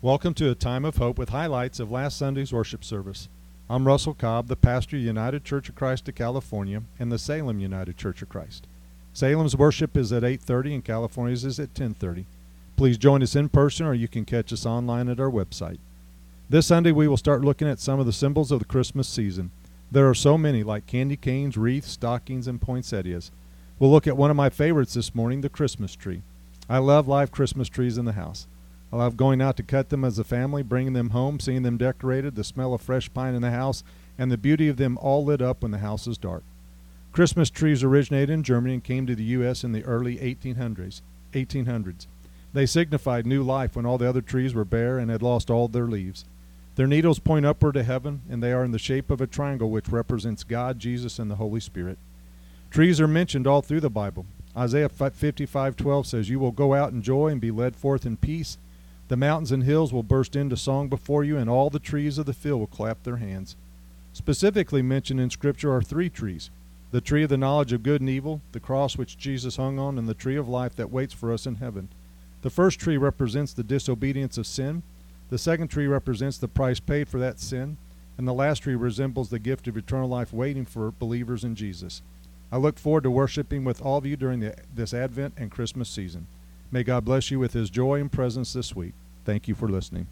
Welcome to a time of hope with highlights of last Sunday's worship service. I'm Russell Cobb, the pastor of United Church of Christ of California and the Salem United Church of Christ. Salem's worship is at 8:30 and California's is at 10:30. Please join us in person or you can catch us online at our website. This Sunday we will start looking at some of the symbols of the Christmas season. There are so many, like candy canes, wreaths, stockings, and poinsettias. We'll look at one of my favorites this morning, the Christmas tree. I love live Christmas trees in the house. I love going out to cut them as a family, bringing them home, seeing them decorated, the smell of fresh pine in the house, and the beauty of them all lit up when the house is dark. Christmas trees originated in Germany and came to the U.S. in the early 1800s. They signified new life when all the other trees were bare and had lost all their leaves. Their needles point upward to heaven, and they are in the shape of a triangle which represents God, Jesus, and the Holy Spirit. Trees are mentioned all through the Bible. Isaiah 55:12 says, "You will go out in joy and be led forth in peace. The mountains and hills will burst into song before you, and all the trees of the field will clap their hands." Specifically mentioned in Scripture are three trees: the tree of the knowledge of good and evil, the cross which Jesus hung on, and the tree of life that waits for us in heaven. The first tree represents the disobedience of sin. The second tree represents the price paid for that sin. And the last tree resembles the gift of eternal life waiting for believers in Jesus. I look forward to worshiping with all of you during this Advent and Christmas season. May God bless you with His joy and presence this week. Thank you for listening.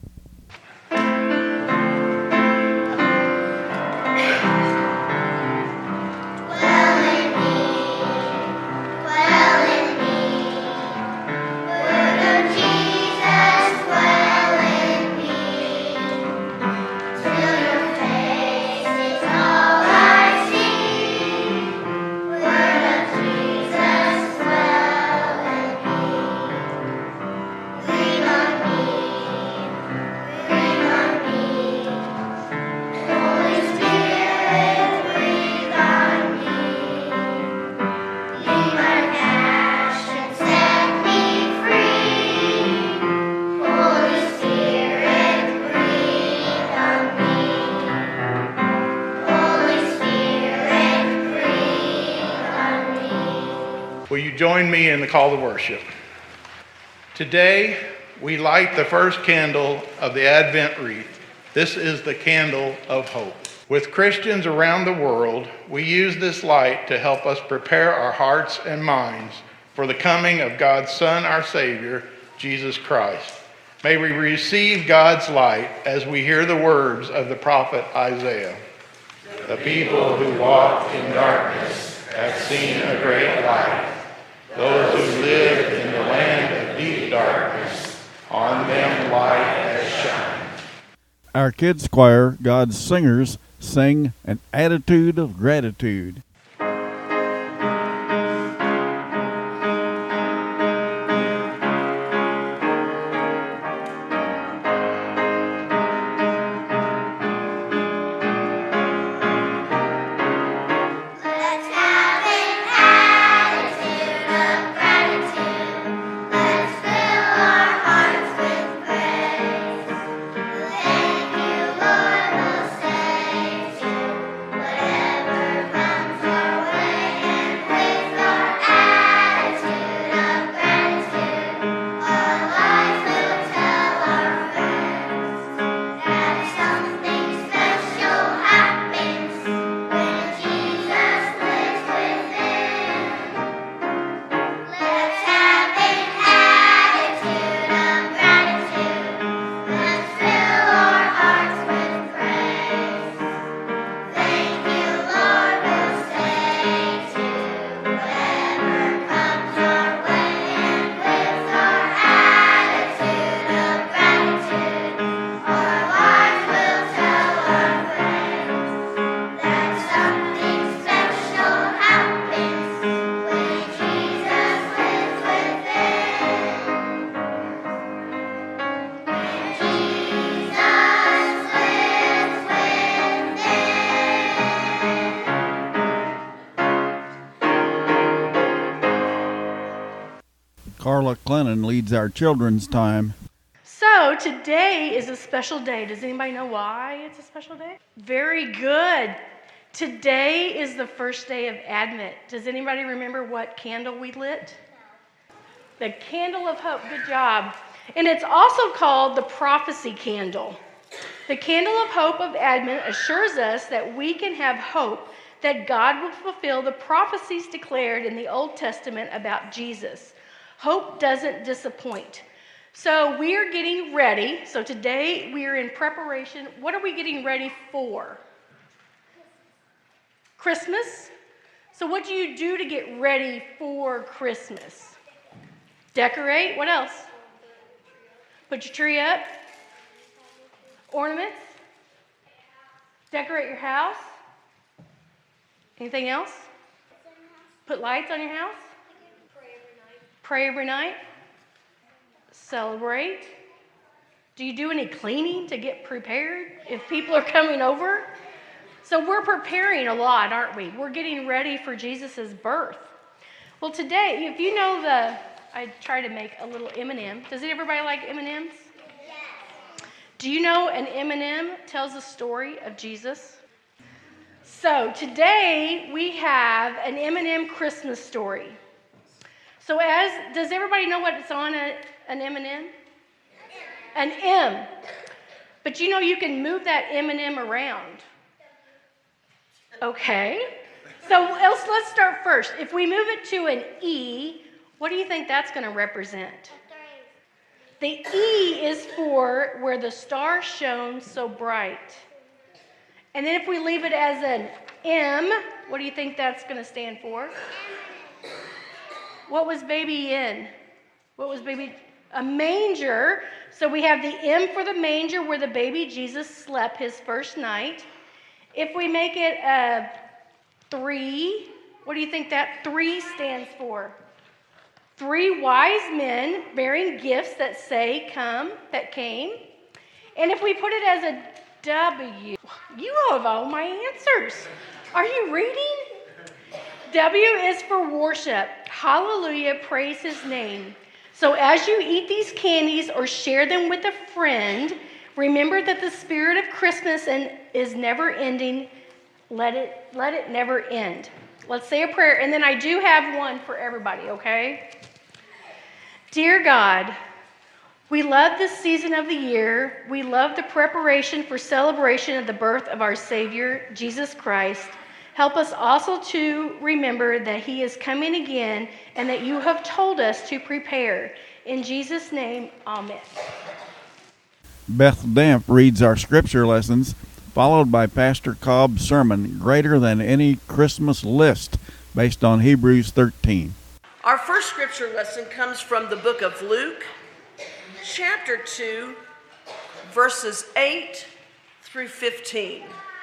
Will you join me in the call to worship? Today, we light the first candle of the Advent wreath. This is the candle of hope. With Christians around the world, we use this light to help us prepare our hearts and minds for the coming of God's Son, our Savior, Jesus Christ. May we receive God's light as we hear the words of the prophet Isaiah. The people who walk in darkness have seen a great light. Those who live in the land of deep darkness, on them light has shined. Our kids' choir, God's Singers, sing An Attitude of Gratitude. Carla Clennon leads our children's time. So today is a special day. Does anybody know why it's a special day? Very good. Today is the first day of Advent. Does anybody remember what candle we lit? The candle of hope. Good job. And it's also called the prophecy candle. The candle of hope of Advent assures us that we can have hope that God will fulfill the prophecies declared in the Old Testament about Jesus. Hope doesn't disappoint. So we are getting ready. So today we are in preparation. What are we getting ready for? Christmas. So what do you do to get ready for Christmas? Decorate. What else? Put your tree up. Ornaments. Decorate your house. Anything else? Put lights on your house. Pray every night. Celebrate. Do you do any cleaning to get prepared if people are coming over? So we're preparing a lot, aren't we? We're getting ready for Jesus' birth. Well, today, if you know I try to make a little M&M. Does everybody like M&Ms? Yes. Do you know an M&M tells a story of Jesus? So today we have an M&M Christmas story. So does everybody know what's on an M&M? An M. But you know you can move that M&M around. Okay. So let's start first. If we move it to an E, what do you think that's going to represent? The E is for where the star shone so bright. And then if we leave it as an M, what do you think that's going to stand for? What was baby in? What was baby? A manger. So we have the M for the manger where the baby Jesus slept his first night. If we make it a 3, what do you think that 3 stands for? 3 wise men bearing gifts that say, come, that came. And if we put it as a W, you have all my answers. Are you reading? W is for worship. Hallelujah, praise his name. So as you eat these candies or share them with a friend, remember that the spirit of Christmas is never ending. Let it never end. Let's say a prayer, and then I do have one for everybody, okay? Dear God, we love this season of the year. We love the preparation for celebration of the birth of our Savior, Jesus Christ. Help us also to remember that he is coming again and that you have told us to prepare. In Jesus' name, amen. Beth Damp reads our scripture lessons, followed by Pastor Cobb's sermon, Greater Than Any Christmas List, based on Hebrews 13. Our first scripture lesson comes from the book of Luke, chapter 2, verses 8 through 15.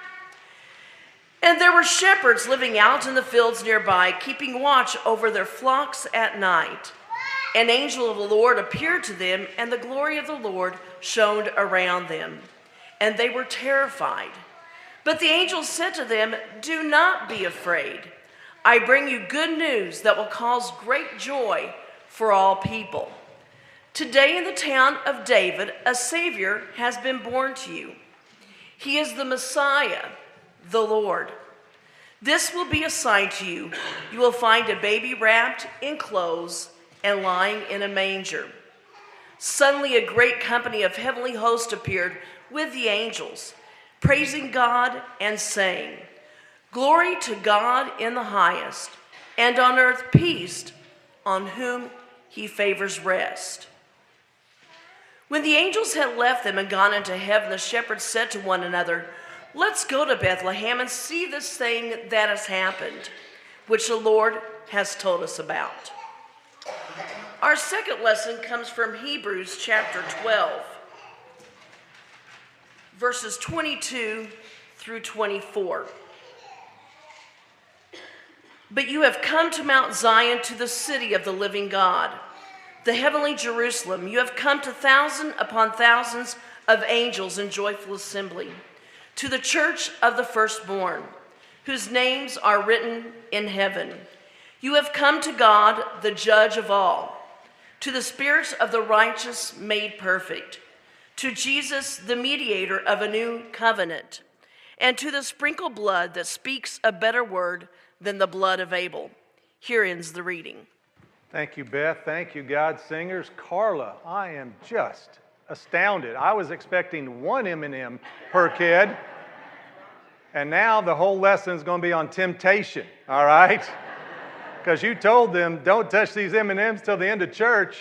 And there were shepherds living out in the fields nearby, keeping watch over their flocks at night. An angel of the Lord appeared to them, and the glory of the Lord shone around them, and they were terrified. But the angel said to them, do not be afraid. I bring you good news that will cause great joy for all people. Today in the town of David, a Savior has been born to you. He is the Messiah, the Lord. This will be a sign to you. You will find a baby wrapped in clothes and lying in a manger. Suddenly a great company of heavenly hosts appeared with the angels, praising God and saying, glory to God in the highest, and on earth peace on whom he favors rest. When the angels had left them and gone into heaven, the shepherds said to one another, let's go to Bethlehem and see this thing that has happened, which the Lord has told us about. Our second lesson comes from Hebrews chapter 12, verses 22 through 24. But you have come to Mount Zion, to the city of the living God, the heavenly Jerusalem. You have come to thousands upon thousands of angels in joyful assembly, to the church of the firstborn, whose names are written in heaven. You have come to God, the judge of all, to the spirits of the righteous made perfect, to Jesus, the mediator of a new covenant, and to the sprinkled blood that speaks a better word than the blood of Abel. Here ends the reading. Thank you, Beth. Thank you, God Singers. Carla, I am just astounded. I was expecting one M&M per kid, and now the whole lesson is going to be on temptation, all right? Because you told them, don't touch these M&Ms till the end of church.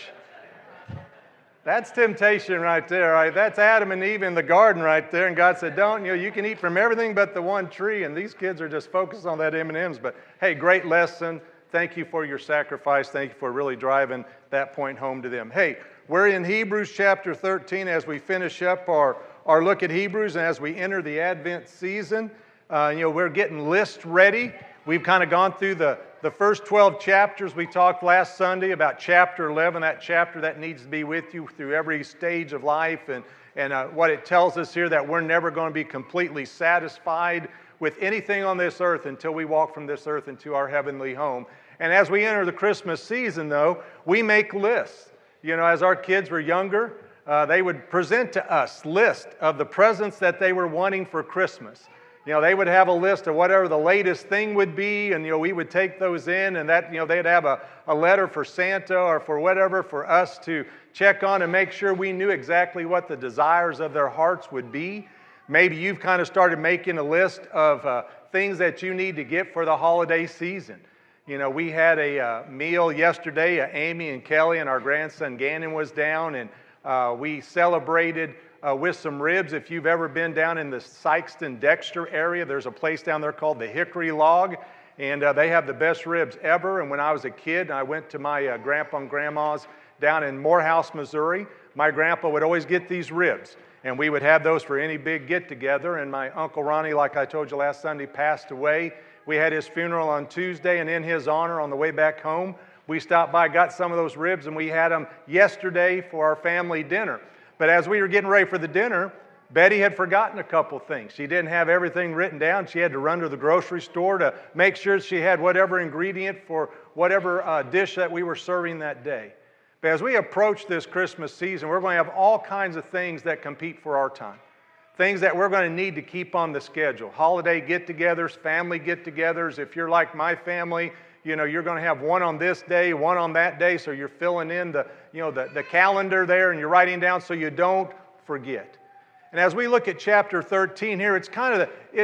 That's temptation right there, right? That's Adam and Eve in the garden right there, and God said, don't, you can eat from everything but the one tree, and these kids are just focused on that M&Ms. But hey, great lesson. Thank you for your sacrifice. Thank you for really driving that point home to them. Hey, we're in Hebrews chapter 13 as we finish up our look at Hebrews, and as we enter the Advent season, we're getting lists ready. We've kind of gone through the first 12 chapters. We talked last Sunday about chapter 11, that chapter that needs to be with you through every stage of life, and what it tells us here that we're never going to be completely satisfied with anything on this earth until we walk from this earth into our heavenly home. And as we enter the Christmas season, though, we make lists. As our kids were younger, they would present to us lists of the presents that they were wanting for Christmas. They would have a list of whatever the latest thing would be, and we would take those in, and that they'd have a letter for Santa or for whatever for us to check on and make sure we knew exactly what the desires of their hearts would be. Maybe you've kind of started making a list of things that you need to get for the holiday season. We had a meal yesterday. Amy and Kelly and our grandson Gannon was down, and we celebrated with some ribs. If you've ever been down in the Sykeston-Dexter area, there's a place down there called the Hickory Log, and they have the best ribs ever. And when I was a kid, I went to my grandpa and grandma's down in Morehouse, Missouri. My grandpa would always get these ribs, and we would have those for any big get-together. And my Uncle Ronnie, like I told you last Sunday, passed away. We had his funeral on Tuesday, and in his honor, on the way back home, we stopped by, got some of those ribs, and we had them yesterday for our family dinner. But as we were getting ready for the dinner, Betty had forgotten a couple things. She didn't have everything written down. She had to run to the grocery store to make sure she had whatever ingredient for whatever dish that we were serving that day. But as we approach this Christmas season, we're going to have all kinds of things that compete for our time. Things that we're going to need to keep on the schedule. Holiday get-togethers, family get-togethers. If you're like my family, you're going to have one on this day, one on that day, so you're filling in the calendar there, and you're writing down so you don't forget. And as we look at chapter 13 here, it's kind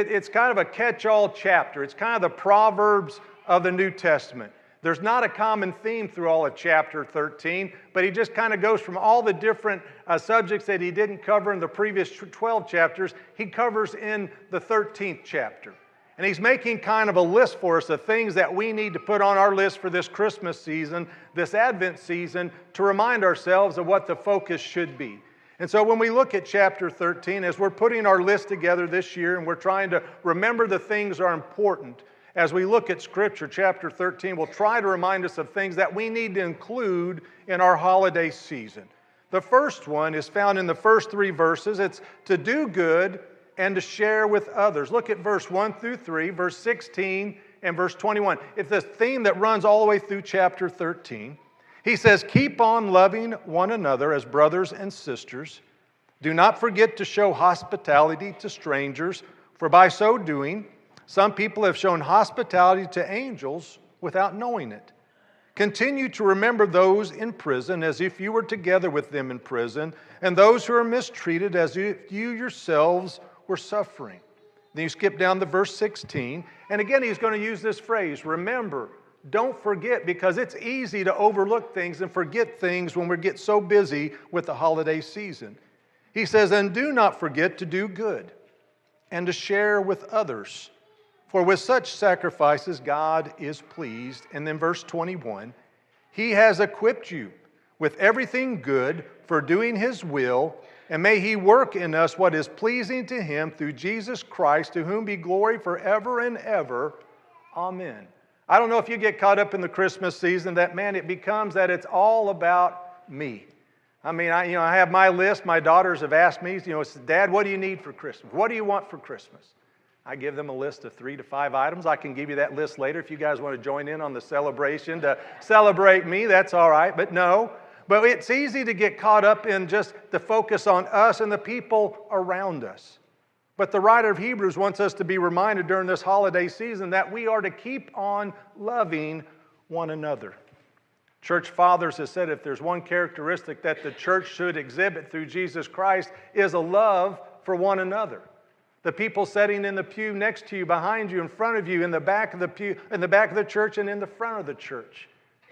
of a catch-all chapter. It's kind of the Proverbs of the New Testament. There's not a common theme through all of chapter 13, but he just kind of goes from all the different subjects that he didn't cover in the previous 12 chapters, he covers in the 13th chapter. And he's making kind of a list for us of things that we need to put on our list for this Christmas season, this Advent season, to remind ourselves of what the focus should be. And so when we look at chapter 13, as we're putting our list together this year and we're trying to remember the things that are important, as we look at Scripture, chapter 13 will try to remind us of things that we need to include in our holiday season. The first one is found in the first 3 verses. It's to do good and to share with others. Look at verse 1 through 3, verse 16, and verse 21. It's this theme that runs all the way through chapter 13. He says, keep on loving one another as brothers and sisters. Do not forget to show hospitality to strangers, for by so doing, some people have shown hospitality to angels without knowing it. Continue to remember those in prison as if you were together with them in prison, and those who are mistreated as if you yourselves were suffering. Then you skip down to verse 16, and again he's going to use this phrase, remember, don't forget, because it's easy to overlook things and forget things when we get so busy with the holiday season. He says, and do not forget to do good and to share with others. For with such sacrifices God is pleased. And then verse 21, He has equipped you with everything good for doing His will, and may He work in us what is pleasing to Him through Jesus Christ, to whom be glory forever and ever. Amen. I don't know if you get caught up in the Christmas season that, man, it becomes that it's all about me. I mean, I have my list. My daughters have asked me, Dad, what do you need for Christmas? What do you want for Christmas? I give them a list of 3 to 5 items. I can give you that list later if you guys want to join in on the celebration to celebrate me. That's all right, but no. But it's easy to get caught up in just the focus on us and the people around us. But the writer of Hebrews wants us to be reminded during this holiday season that we are to keep on loving one another. Church fathers have said if there's one characteristic that the church should exhibit through Jesus Christ is a love for one another. The people sitting in the pew next to you, behind you, in front of you, in the back of the pew, in the back of the church, and in the front of the church.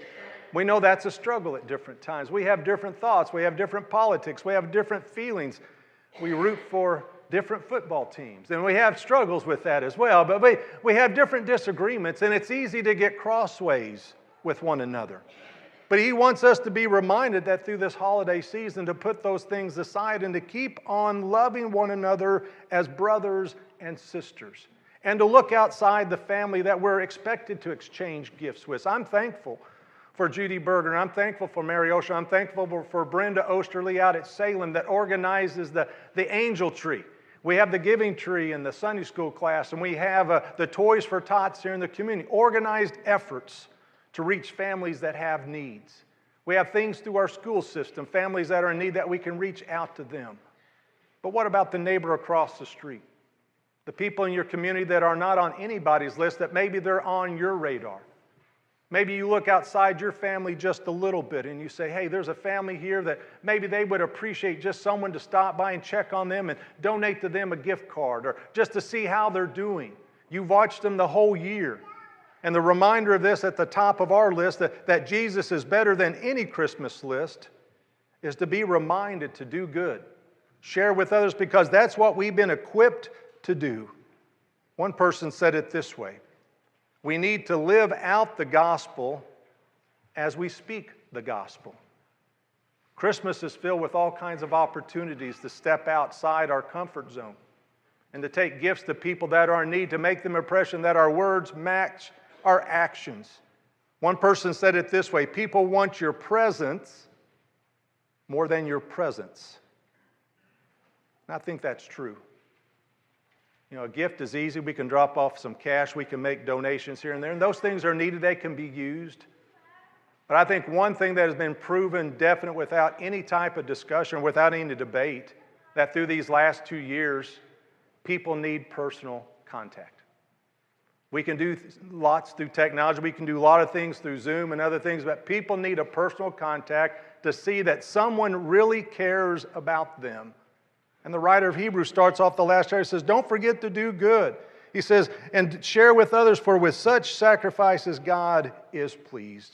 We know that's a struggle at different times. We have different thoughts. We have different politics. We have different feelings. We root for different football teams, and we have struggles with that as well. But we have different disagreements, and it's easy to get crossways with one another. But he wants us to be reminded that through this holiday season to put those things aside and to keep on loving one another as brothers and sisters, and to look outside the family that we're expected to exchange gifts with. I'm thankful for Judy Berger. I'm thankful for Mary Osher. I'm thankful for Brenda Osterly out at Salem that organizes the angel tree. We have the giving tree in the Sunday school class, and we have the Toys for Tots here in the community. Organized efforts to reach families that have needs. We have things through our school system, families that are in need that we can reach out to them. But what about the neighbor across the street? The people in your community that are not on anybody's list, that maybe they're on your radar. Maybe you look outside your family just a little bit and you say, hey, there's a family here that maybe they would appreciate just someone to stop by and check on them and donate to them a gift card, or just to see how they're doing. You've watched them the whole year. And the reminder of this at the top of our list, that Jesus is better than any Christmas list, is to be reminded to do good. Share with others, because that's what we've been equipped to do. One person said it this way: we need to live out the gospel as we speak the gospel. Christmas is filled with all kinds of opportunities to step outside our comfort zone and to take gifts to people that are in need, to make them impression that our words match our actions. One person said it this way: people want your presence more than your presence. And I think that's true. You know, a gift is easy. We can drop off some cash. We can make donations here and there. And those things are needed. They can be used. But I think one thing that has been proven definite without any type of discussion, without any debate, that through these last 2 years, people need personal contact. We can do lots through technology. We can do a lot of things through Zoom and other things, but people need a personal contact to see that someone really cares about them. And the writer of Hebrews starts off the last chapter. He says, don't forget to do good. He says, and share with others, for with such sacrifices God is pleased.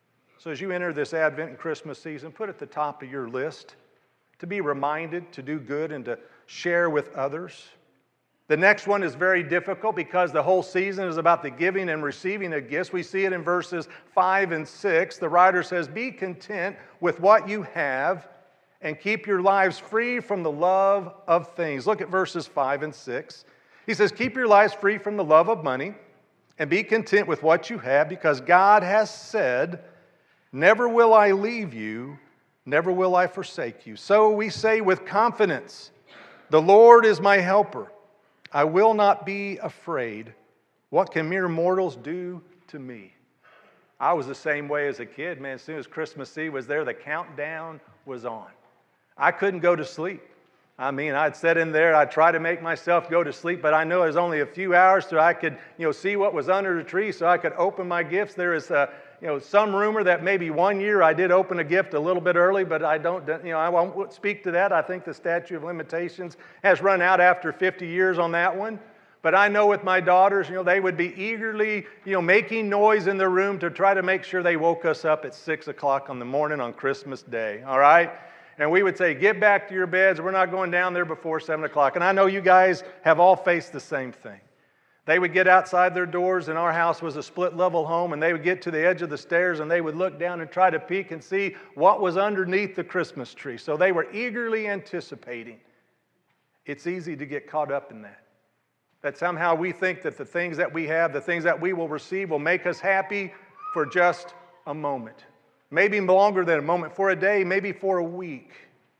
So as you enter this Advent and Christmas season, put at the top of your list to be reminded to do good and to share with others. The next one is very difficult because the whole season is about the giving and receiving of gifts. We see it in verses 5 and 6. The writer says, be content with what you have and keep your lives free from the love of things. Look at verses 5 and 6. He says, keep your lives free from the love of money and be content with what you have, because God has said, never will I leave you, never will I forsake you. So we say with confidence, the Lord is my helper. I will not be afraid. What can mere mortals do to me? I was the same way as a kid, man. As soon as Christmas Eve was there, the countdown was on. I couldn't go to sleep. I mean, I'd sit in there, I'd try to make myself go to sleep, but I know there's only a few hours so I could, see what was under the tree, so I could open my gifts. There is some rumor that maybe one year I did open a gift a little bit early, but I won't speak to that. I think the statute of limitations has run out after 50 years on that one. But I know with my daughters, they would be eagerly, making noise in their room to try to make sure they woke us up at 6 o'clock in the morning on Christmas Day, all right? And we would say, get back to your beds. We're not going down there before 7 o'clock. And I know you guys have all faced the same thing. They would get outside their doors, and our house was a split-level home, and they would get to the edge of the stairs, and they would look down and try to peek and see what was underneath the Christmas tree. So they were eagerly anticipating. It's easy to get caught up in that. That somehow we think that the things that we have, the things that we will receive, will make us happy for just a moment. Maybe longer than a moment, for a day, maybe for a week.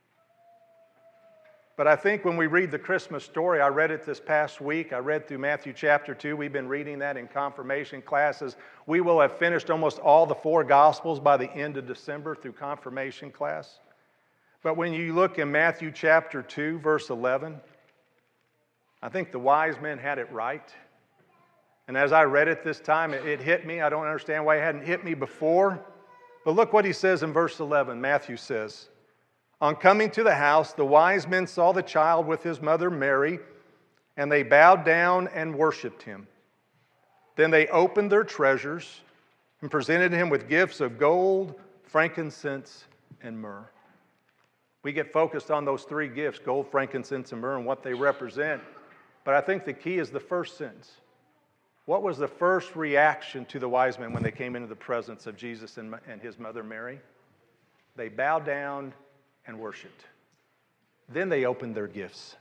But I think when we read the Christmas story, I read it this past week. I read through Matthew chapter 2. We've been reading that in confirmation classes. We will have finished almost all the 4 Gospels by the end of December through confirmation class. But when you look in Matthew chapter 2, verse 11, I think the wise men had it right. And as I read it this time, it hit me. I don't understand why it hadn't hit me before. But look what he says in verse 11. Matthew says, "On coming to the house, the wise men saw the child with his mother Mary, and they bowed down and worshiped him. Then they opened their treasures and presented him with gifts of gold, frankincense, and myrrh." We get focused on those three gifts, gold, frankincense, and myrrh, and what they represent. But I think the key is the first sentence. What was the first reaction to the wise men when they came into the presence of Jesus and his mother Mary? They bowed down and worshiped. Then they opened their gifts.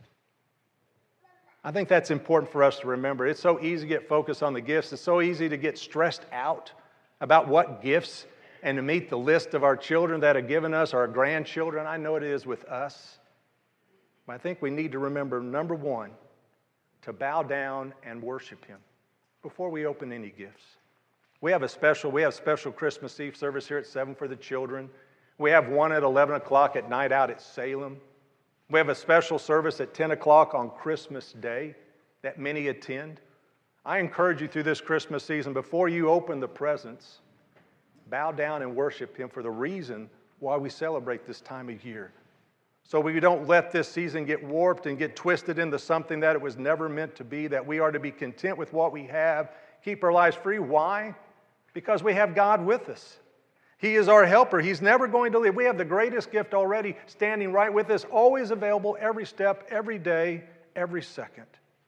I think that's important for us to remember. It's so easy to get focused on the gifts. It's so easy to get stressed out about what gifts and to meet the list of our children that are given us, our grandchildren. I know it is with us. But I think we need to remember, number one, to bow down and worship him before we open any gifts. We have special Christmas Eve service here at 7 for the children. We have one at 11 o'clock at night out at Salem. We have a special service at 10 o'clock on Christmas Day that many attend. I encourage you through this Christmas season, before you open the presents, bow down and worship him for the reason why we celebrate this time of year. So we don't let this season get warped and get twisted into something that it was never meant to be, that we are to be content with what we have, keep our lives free. Why? Because we have God with us. He is our helper. He's never going to leave. We have the greatest gift already standing right with us, always available every step, every day, every second.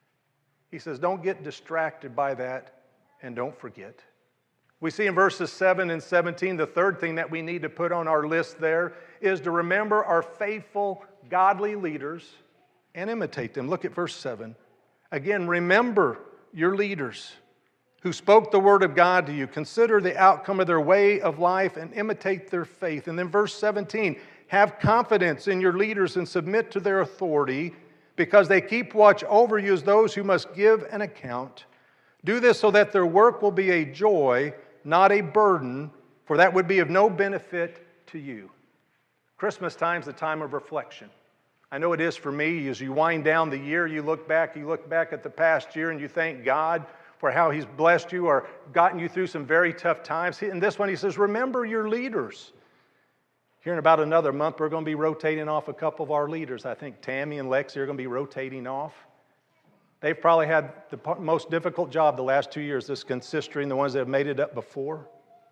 He says, don't get distracted by that and don't forget. We see in verses 7 and 17, the third thing that we need to put on our list there is to remember our faithful, godly leaders and imitate them. Look at verse 7. Again, remember your leaders who spoke the word of God to you. Consider the outcome of their way of life and imitate their faith. And then verse 17, have confidence in your leaders and submit to their authority because they keep watch over you as those who must give an account. Do this so that their work will be a joy, not a burden, for that would be of no benefit to you. Christmas time is a time of reflection. I know it is for me. As you wind down the year, you look back at the past year and you thank God for how he's blessed you or gotten you through some very tough times. In this one, he says, remember your leaders. Here in about another month, we're going to be rotating off a couple of our leaders. I think Tammy and Lexi are going to be rotating off. They've probably had the most difficult job the last 2 years, this consistory and the ones that have made it up before.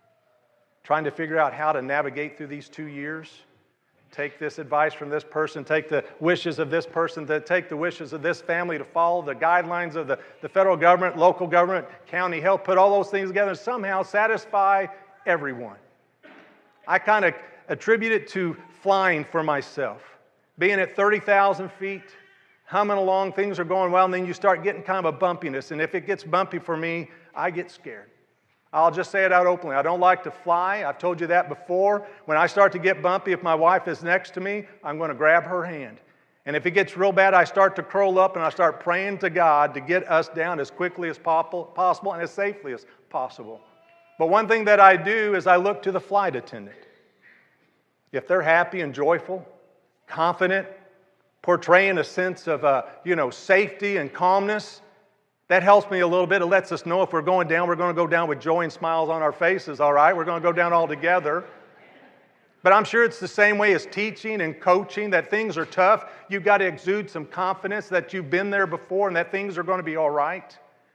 Trying to figure out how to navigate through these 2 years. Take this advice from this person, take the wishes of this person, take the wishes of this family to follow the guidelines of the federal government, local government, county health, put all those things together and somehow satisfy everyone. I kind of attribute it to flying for myself. Being at 30,000 feet, humming along, things are going well, and then you start getting kind of a bumpiness. And if it gets bumpy for me, I get scared. I'll just say it out openly. I don't like to fly. I've told you that before. When I start to get bumpy, if my wife is next to me, I'm going to grab her hand. And if it gets real bad, I start to curl up and I start praying to God to get us down as quickly as possible and as safely as possible. But one thing that I do is I look to the flight attendant. If they're happy and joyful, confident, portraying a sense of safety and calmness, that helps me a little bit. It lets us know if we're going down, we're going to go down with joy and smiles on our faces, all right? We're going to go down all together. But I'm sure it's the same way as teaching and coaching, that things are tough. You've got to exude some confidence that you've been there before and that things are going to be all right.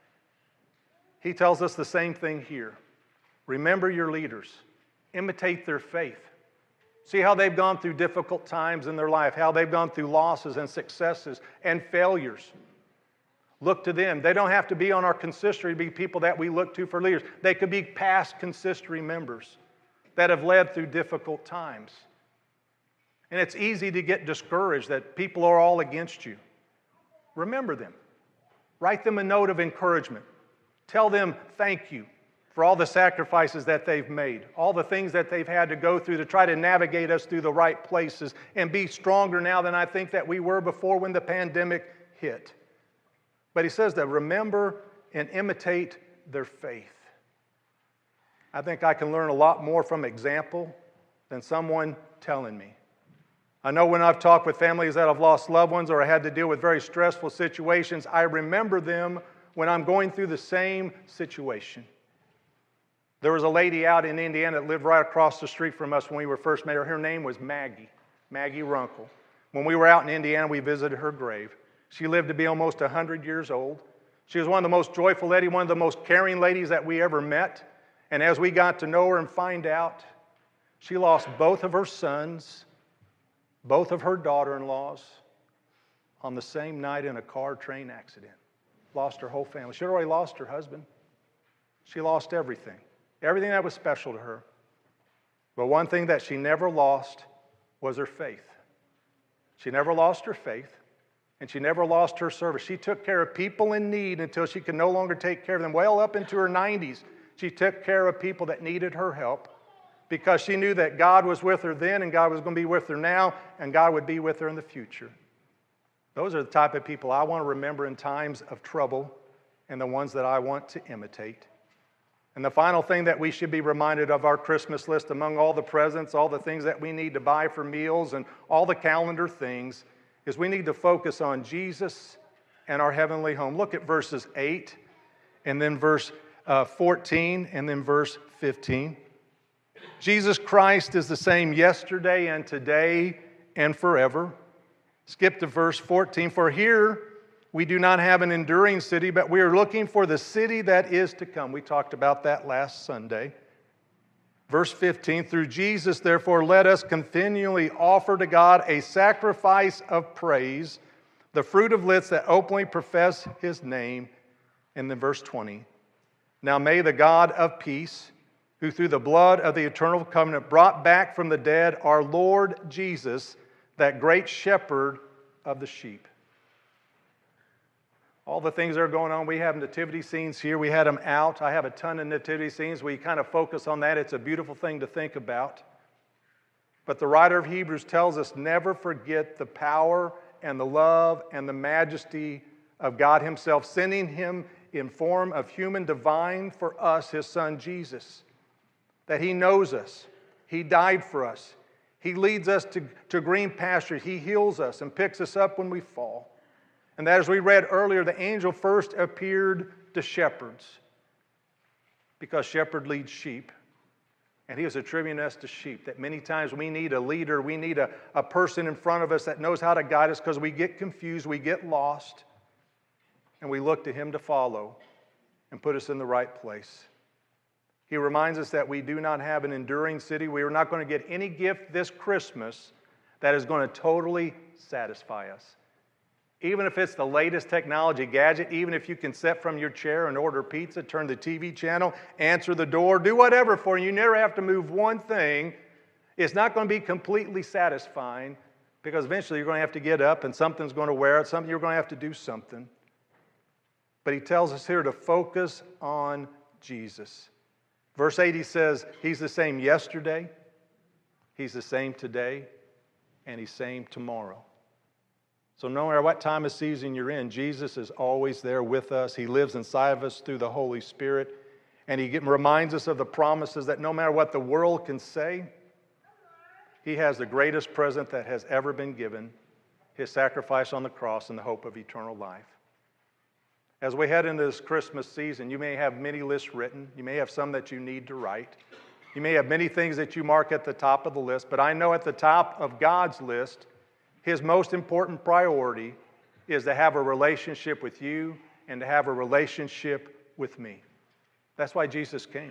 He tells us the same thing here. Remember your leaders. Imitate their faith. See how they've gone through difficult times in their life, how they've gone through losses and successes and failures. Look to them. They don't have to be on our consistory to be people that we look to for leaders. They could be past consistory members that have led through difficult times. And it's easy to get discouraged that people are all against you. Remember them. Write them a note of encouragement. Tell them thank you for all the sacrifices that they've made, all the things that they've had to go through to try to navigate us through the right places and be stronger now than I think that we were before when the pandemic hit. But he says that remember and imitate their faith. I think I can learn a lot more from example than someone telling me. I know when I've talked with families that have lost loved ones or had to deal with very stressful situations, I remember them when I'm going through the same situation. There was a lady out in Indiana that lived right across the street from us when we were first met her. Her name was Maggie Runkle. When we were out in Indiana, we visited her grave. She lived to be almost 100 years old. She was one of the most joyful ladies, one of the most caring ladies that we ever met. And as we got to know her and find out, she lost both of her sons, both of her daughter-in-laws on the same night in a car-train accident. Lost her whole family. She had already lost her husband. She lost everything that was special to her. But one thing that she never lost was her faith. She never lost her faith, and she never lost her service. She took care of people in need until she could no longer take care of them. Well up into her 90s, she took care of people that needed her help because she knew that God was with her then, and God was going to be with her now, and God would be with her in the future. Those are the type of people I want to remember in times of trouble, and the ones that I want to imitate. And the final thing that we should be reminded of our Christmas list, among all the presents, all the things that we need to buy for meals, and all the calendar things, is we need to focus on Jesus and our heavenly home. Look at verses 8, and then verse 14, and then verse 15. Jesus Christ is the same yesterday and today and forever. Skip to verse 14. For here we do not have an enduring city, but we are looking for the city that is to come. We talked about that last Sunday. Verse 15, through Jesus, therefore, let us continually offer to God a sacrifice of praise, the fruit of lips that openly profess His name. And then verse 20, now may the God of peace, who through the blood of the eternal covenant brought back from the dead our Lord Jesus, that great shepherd of the sheep. All the things that are going on, we have nativity scenes here. We had them out. I have a ton of nativity scenes. We kind of focus on that. It's a beautiful thing to think about. But the writer of Hebrews tells us never forget the power and the love and the majesty of God Himself, sending Him in form of human divine for us, His Son Jesus. That He knows us. He died for us. He leads us to green pastures. He heals us and picks us up when we fall. And that, as we read earlier, the angel first appeared to shepherds because shepherd leads sheep. And he was attributing us to sheep, that many times we need a leader, we need a person in front of us that knows how to guide us because we get confused, we get lost, and we look to Him to follow and put us in the right place. He reminds us that we do not have an enduring city. We are not going to get any gift this Christmas that is going to totally satisfy us. Even if it's the latest technology gadget, even if you can sit from your chair and order pizza, turn the TV channel, answer the door, do whatever for you, you never have to move one thing, it's not going to be completely satisfying because eventually you're going to have to get up and something's going to wear out, you're going to have to do something. But he tells us here to focus on Jesus. Verse 8, he says, He's the same yesterday, He's the same today, and He's the same tomorrow. So no matter what time of season you're in, Jesus is always there with us. He lives inside of us through the Holy Spirit. And He reminds us of the promises that no matter what the world can say, He has the greatest present that has ever been given, His sacrifice on the cross and the hope of eternal life. As we head into this Christmas season, you may have many lists written. You may have some that you need to write. You may have many things that you mark at the top of the list. But I know at the top of God's list, His most important priority is to have a relationship with you and to have a relationship with me. That's why Jesus came.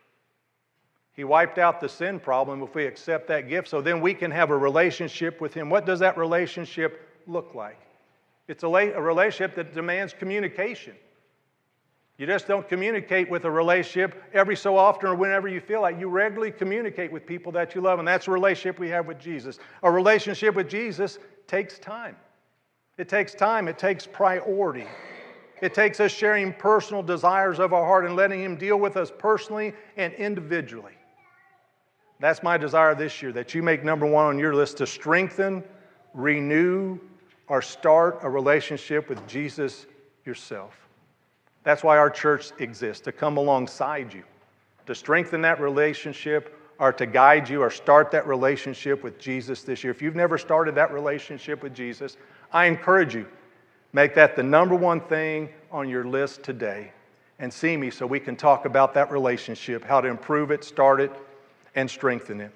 He wiped out the sin problem if we accept that gift, so then we can have a relationship with Him. What does that relationship look like? It's a relationship that demands communication. You just don't communicate with a relationship every so often or whenever you feel like. You regularly communicate with people that you love, and that's a relationship we have with Jesus. A relationship with Jesus takes time. It takes time. It takes priority. It takes us sharing personal desires of our heart and letting Him deal with us personally and individually. That's my desire this year, that you make number one on your list to strengthen, renew, or start a relationship with Jesus yourself. That's why our church exists, to come alongside you, to strengthen that relationship or to guide you or start that relationship with Jesus this year. If you've never started that relationship with Jesus, I encourage you, make that the number one thing on your list today. and see me so we can talk about that relationship, how to improve it, start it, and strengthen it.